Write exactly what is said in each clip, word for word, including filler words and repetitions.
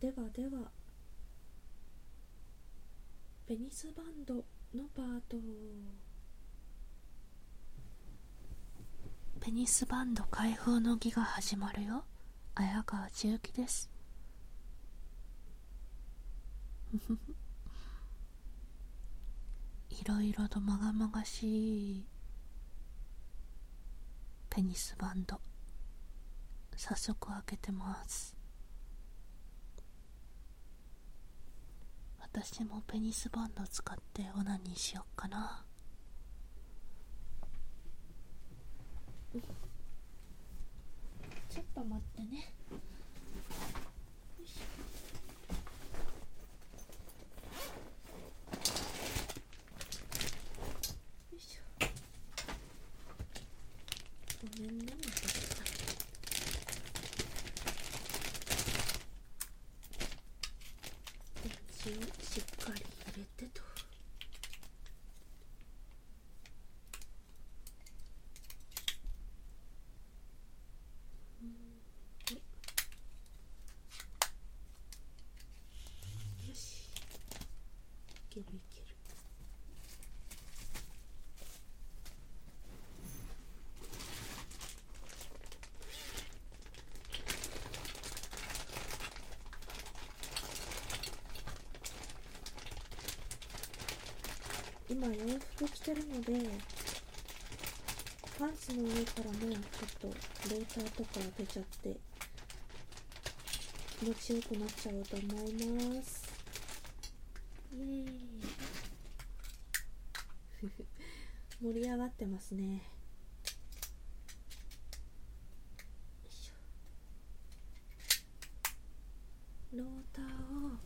ではでは、ペニスバンドのパート。ペニスバンド開封の儀が始まるよ。綾川千雪です。いろいろとまがまがしいペニスバンド、早速開けてます。私もペニスバンド使ってオナニーしよっかな。ちょっと待ってね。よいしょ。よいしょ。ごめんね、また。しっかり入れてと。うんよし、いけるいける。今洋服着てるので、パンツの上からもちょっとローターとか出ちゃって気持ちよくなっちゃうと思います。イエーイ盛り上がってますね。よいしょ。ローターを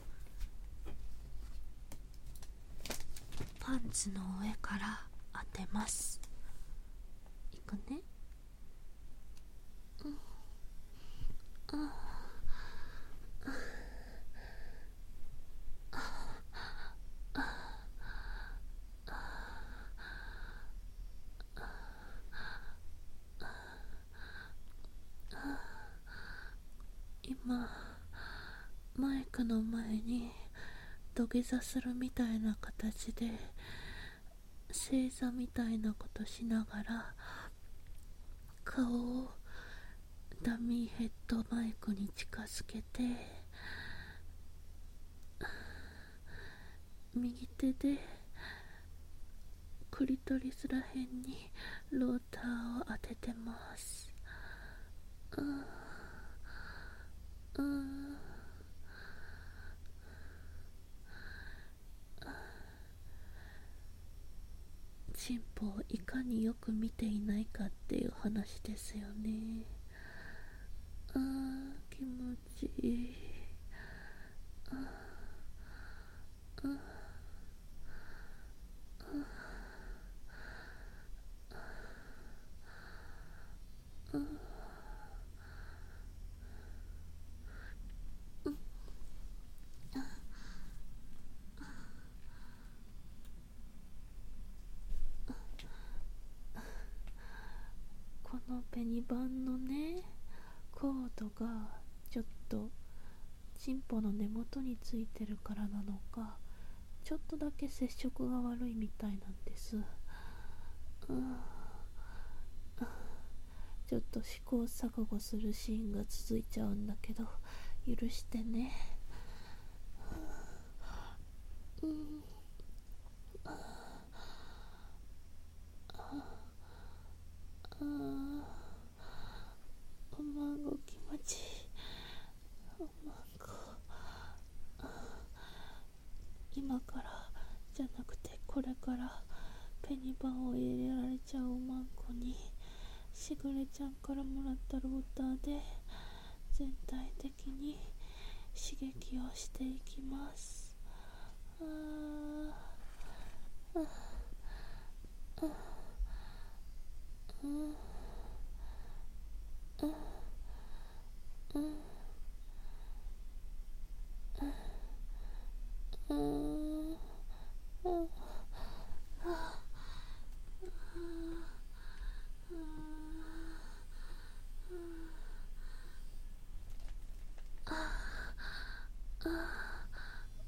パンツの上から当てます。いくね。うん、うん、今マイクの前に土下座するみたいな形で正座みたいなことしながら顔をダミーヘッドマイクに近づけて、右手でクリトリスらへんにローターを当ててます。うんうんチンポをいかによく見ていないかっていう話ですよね。あー気持ちいい。あああこのペニバンのねコードがちょっとチンポの根元についてるからなのか、ちょっとだけ接触が悪いみたいなんです。うんちょっと試行錯誤するシーンが続いちゃうんだけど許してね。うんああおまんご気持ちいい。おまんご今からじゃなくてこれからペニバンを入れられちゃうおまんこにしぐれちゃんからもらったローターで全体的に刺激をしていきます。あーああうんうんうんうんうん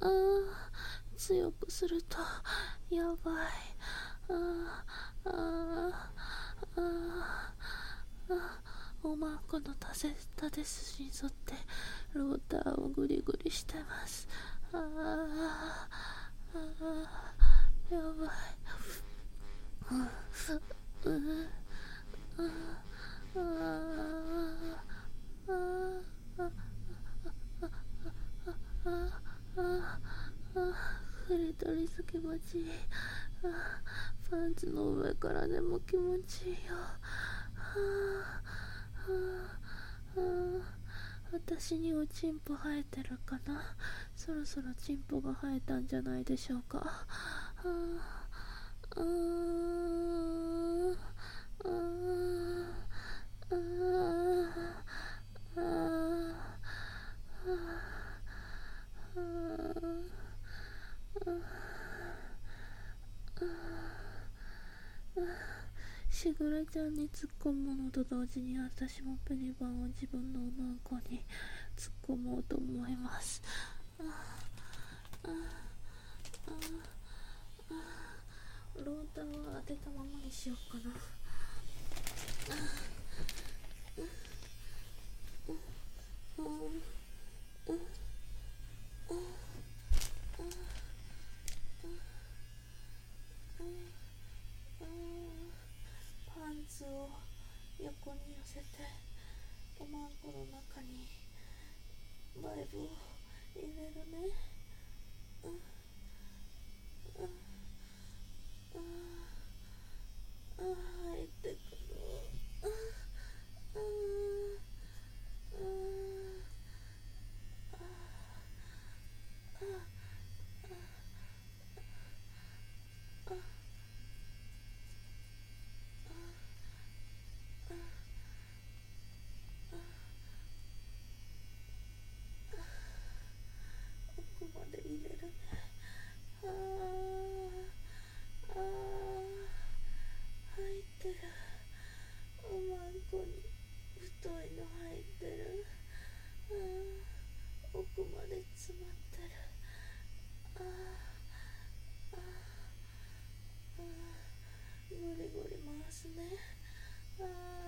あー強くするとやばい。あーあーあーあーおまんこのたせたて筋に沿ってローターをグリグリしてます。あーあーやばい。うん、うん、あーあーあーああクリトリス気持ちいい。あパンツの上からでも気持ちいいよ。はあはあはあ、私におちんぽ生えてるかな。そろそろちんぽが生えたんじゃないでしょうか。はああーあーあーあーしぐれちゃんに突っ込むのと同時に私もペニバンを自分のおまんこに突っ込もうと思います。ああああローターは当てたままにしようかな。うんうんパンツを横に寄せておまんこの中にバイブを入れるね。うんうんうんうん入ってくる。うんうんうん奥まで入れるね。あーあー入ってる。おまんこに太いの入ってる。あー奥まで詰まってる。あーあーあーゴリゴリ回すね。あー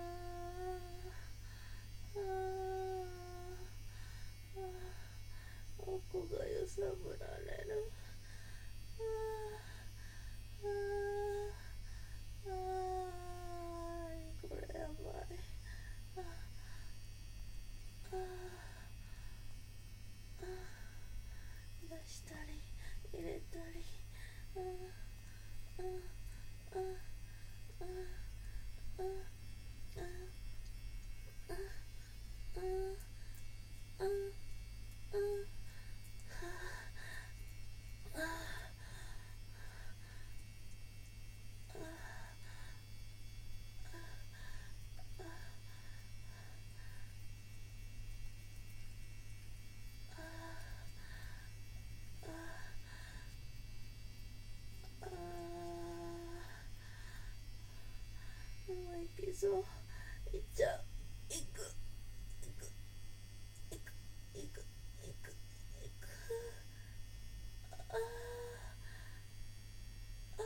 あーあー奥が揺さぶられる。あーあーあーこれやばい。あああ出したり入れたり。ああああああああああもういきそう。いっちゃう。いくいくいくいくいくいく。ああ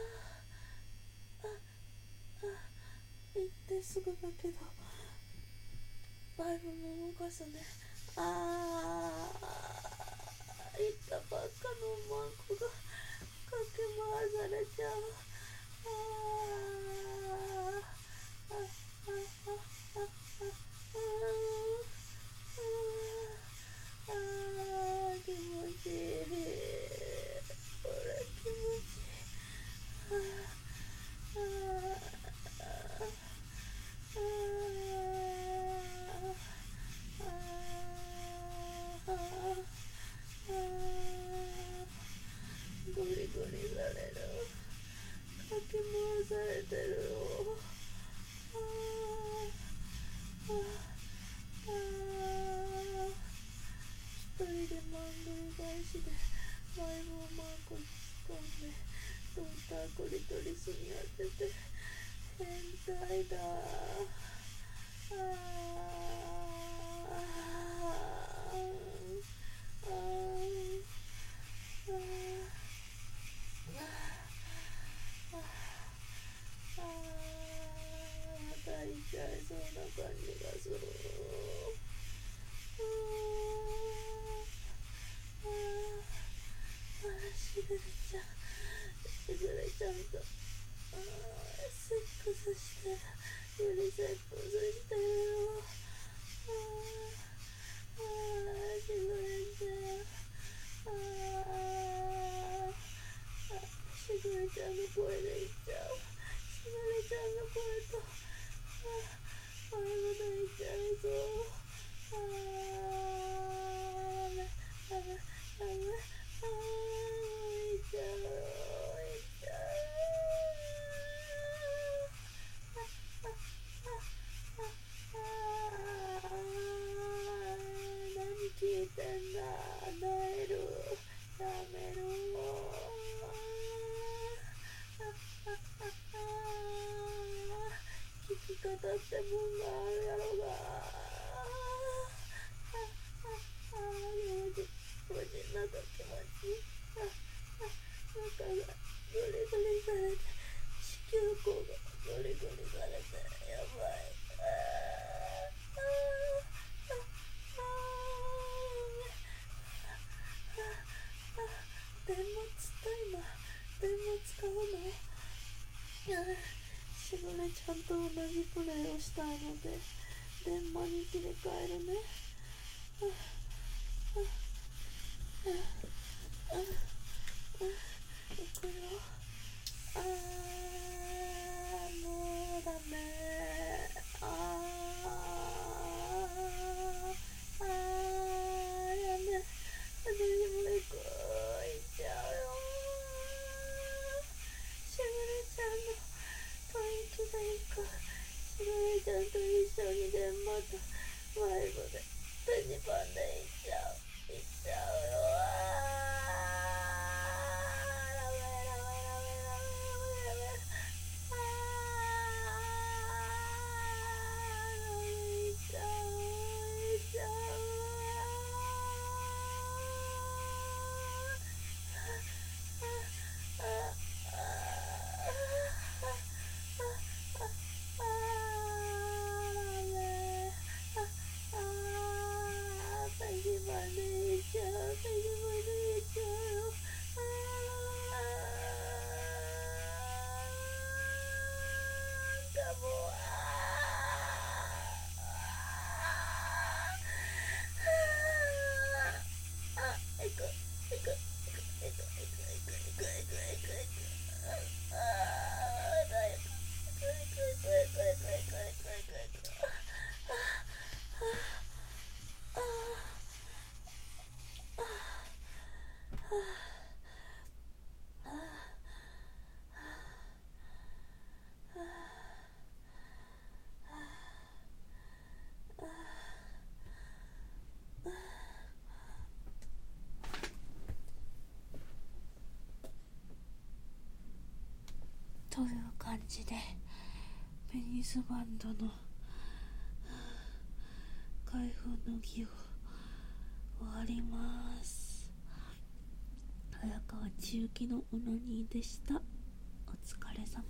ああいってすぐだけどバイブも動かすね。ああいったばっかのマンコがかけ回されちゃう。あーあああああああ気持ちいい。これ気持ちいい。ああああゴリゴリされる。かき回されてるよ。ああああ一人でマングル返しでマイボーマーク突っ込んでローターコリトリスに当てて変態だ。ああああちゃんの声で言っちゃう。しぐれちゃんの声と、ああ、前も泣いちゃうぞ。ああ、ダメ、ダメ、ダメ、ああ、泣いちゃう、泣いちゃう。ああ、ああ、ああ、何聞いてんだ、泣える、やめろ。聞き方ってもんがあるやろが。用心用心なんか気持ちいい。中がグリグリされて、子宮口がグリグリされて、やばい。電話つった今。電話使うの？しぐれちゃんと同じプレイをしたいので電話に切り替えるね。ああああああ、いくよ。あー、もうダメ。あーあー、やめ。私も行く。行っちゃうよ。しぐれちゃんの吐息がいいか。しぐれちゃんと一緒に電話とワイブでペニパンで行っちゃう。行っちゃうよ。ダメダメダメダメダメダメ。あー、行っちゃう行っちゃう。ああという感じでペニスバンドの開封の儀を終わります。早川千雪のうのにでした。お疲れ様